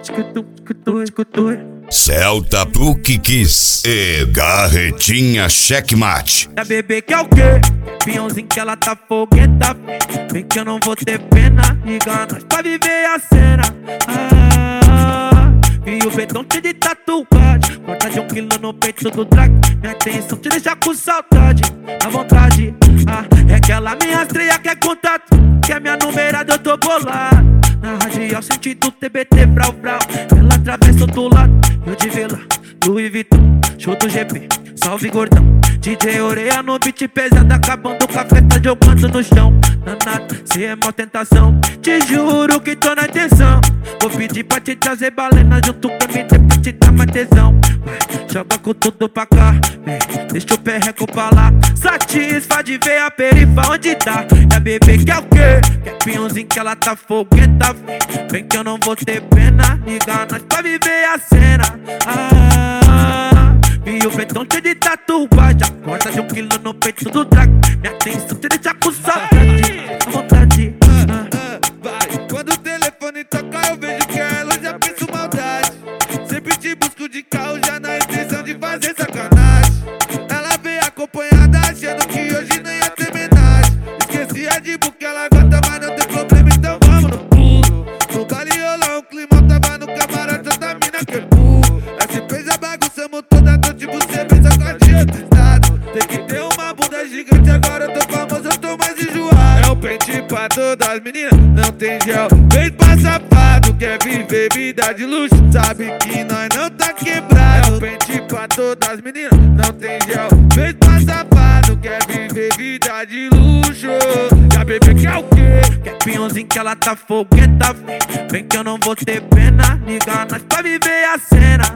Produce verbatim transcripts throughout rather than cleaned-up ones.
Celta Puc Kiss e Garretinha Checkmate. A bebê que é o quê? Pinhãozinho que ela tá fogueta. Vem que eu não vou ter pena. Liga nós pra viver a cena. Ah, e o betão cheio de tatuagem. Vontade de um quilo no peito do drag. Minha atenção te deixa com saudade. À vontade, ah, é que ela me rastreia, quer contato. Que é minha numerada, eu tô bolado. Na radial sentido T B T, brau brau. Ela atravessa do lado, eu de vela, Louis Vuitton, show do G P, salve gordão. D J Oreia no beat pesado, acabando com a festa, jogando no chão. Danado, cê é mó tentação, te juro que tô na intenção. Vou pedir pra te trazer balena junto com M D pra te dar mais tesão. Vai, joga com tudo pra cá, vem, deixa o perreco pra lá. Satisfa de ver a perifa onde tá. E a bebê que é o quê? Que é pinhãozinho que ela tá fogueta. Vem que eu não vou ter pena. Liga nós pra viver a cena. Ah, e o betão cheio de tatuagem. Acorda de um quilo no peito do drag. Minha atenção te deixa com saudade. À vontade, ah, ah, vai. Quando o telefone toca eu vejo que ela já pensa maldade. Sempre te busco de carro já na intenção de fazer sacanagem. Ela veio acompanhada achando que hoje não ia ter homenagem. Esqueci a de book, ela gosta, mas não tem problema, então vamos no pulo. No baile rolou um climão, tava no camarote, toda mina que é burro. S P já bagunçamos toda noite, você pensa com a tia do estado. Tem que ter uma bunda gigante, agora eu tô famoso, eu tô mais enjoado. É o pente pra todas as meninas, não tem gel. Vem pra safado, quer viver vida de luxo, sabe que nós não tá quebrado. É o pente pra todas as meninas, não tem gel. Vem pra safado, quer viver vida de luxo. E a bebê que é o quê? que é pinhãozinho que ela tá fogueta. Vem que eu não vou ter pena. Liga nós pra viver a cena.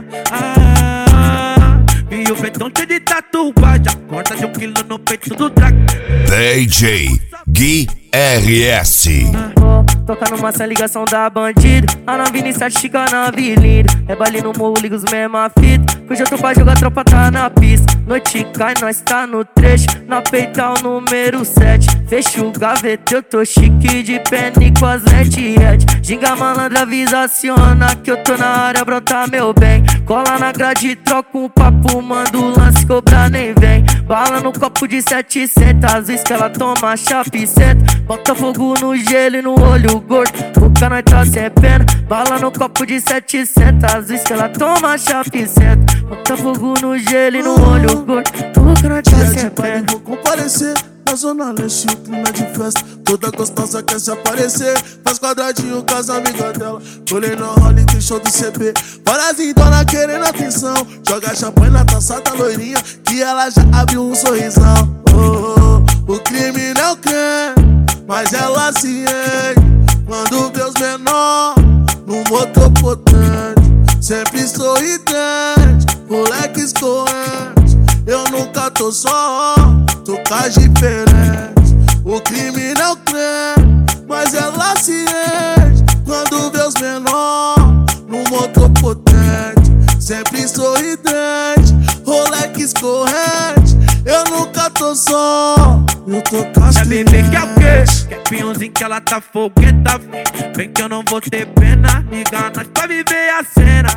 Ah, e o betão cheio de tatuagem. Acorda de um quilo no peito do drag. D J Gui R S. Toca numa sem ligação da bandida. A nave iniciante chica na avenida. É baile no morro, liga os mesma fita. Hoje eu tô pra jogar, a tropa tá na pista. Noite cai, nós tá no trecho. Na peital número sete. Fecha o gaveta, eu tô chique de penny com as lentes red. Ginga malandra, avisa, aciona que eu tô na área, brota meu bem. Cola na grade, troca um papo, manda o lance, cobra nem vem. Bala no copo de setecentos, às vezes que ela toma chape senta. Bota fogo no gelo e no olho gordo, o cano tá sem pena. Bala no copo de setecentos, às vezes que ela toma chape senta. Bota fogo no gelo e no olho gordo, o cano tá sem pena. Vou comparecer na zona leste, o clima de festa. Toda gostosa quer se aparecer. Faz quadradinho com as amigas dela. Colei no role, tem show do C P. Parazitona querendo atenção. Joga champanhe na taça da loirinha, que ela já abriu um sorrisão. Oh, oh, o crime não crê, mas ela se enche quando vê os menor no motor potente. Sempre sorridente, moleque escorrente. Eu nunca tô só, tô com as diferentes. O crime não crê, mas ela se enche quando vê os menor no motor potente. Sempre sorridente, Rolex escorrente. Eu nunca tô só, eu tô com as a bebê que é o quê? Que é pinhãozinho que ela tá fogueta. Vem que eu não vou ter pena. Liga nós pra viver a cena.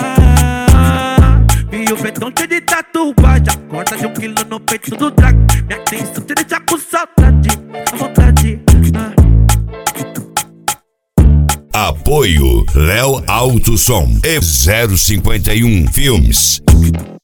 Ah, e o betão cheio de tatuagem. Acorda de um quilo no peito do drag. Minha atenção te deixa com saudade. À vontade, ah. Apoio Léo Alto Som e zero cinquenta e um Filmes.